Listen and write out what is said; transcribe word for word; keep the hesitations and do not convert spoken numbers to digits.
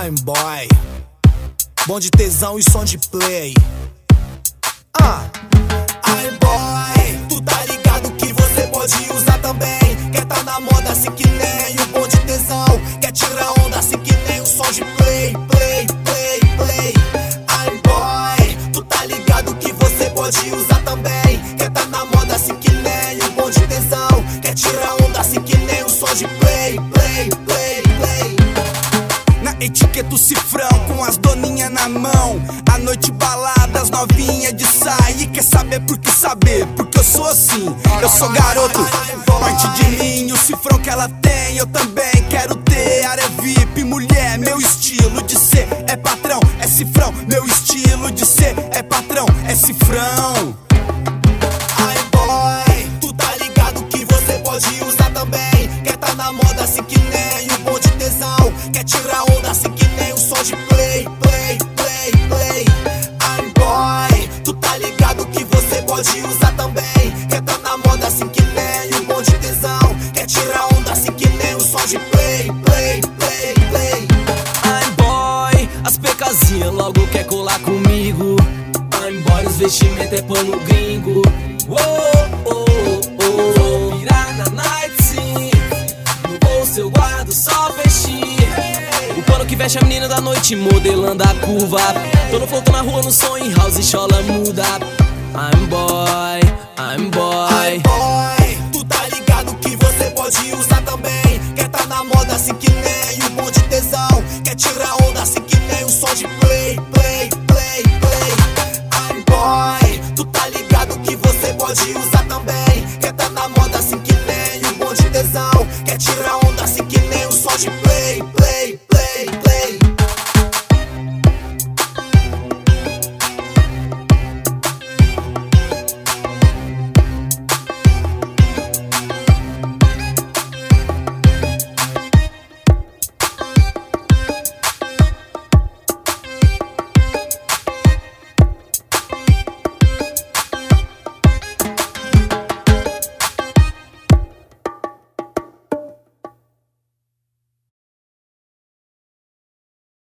I'm boy, bom de tesão e som de play. Ah, I'm boy, tu tá ligado que você pode usar também. Quer tá na moda assim que nem o bom de tesão, quer tirar onda assim que nem o som de play, play, play, play. I'm boy, tu tá ligado que você pode usar também. Quer tá na moda assim que nem o bom de tesão, quer tirar onda assim que nem o som de play, play, play, play. Na etiqueta o cifrão, com as doninhas na mão. A noite balada, as novinhas de sair. Quer saber por que saber? Porque eu sou assim, eu sou garoto. Parte de mim, o cifrão que ela tem, eu também quero ter. Área V I P, mulher, meu estilo de ser é patrão, é cifrão. Meu estilo de ser é patrão, é cifrão. I'm boy, tu tá ligado que você pode usar também. Quer tá na moda assim que nem o bom de tesão, quer tirar onda assim que nem o som de play, play, play, play. I'm boy, tu tá ligado que você pode usar também. Quer tá na moda assim que nem o bom de tesão, quer tirar onda assim que nem o som de play, play, play, play. I'm boy, as pecazinhas logo quer colar comigo. I'm boy, os vestimentos é pano gringo. Oh, oh, oh, vou virar na night sim. No bolso eu guardo só vestir. O pano que veste a menina da noite modelando a curva. Tô no flow, tô na rua, no som em house e chola muda. I'm boy, I'm boy. I'm boy, tu tá ligado que você pode usar também. Quer tá na moda assim que nem o bom de tesão, quer tirar onda assim que nem o som de play, play, play, play. I'm boy, tu tá ligado que você pode usar também. Quer tá na moda assim que nem o bom de tesão, quer tirar onda assim que nem o som de play, play.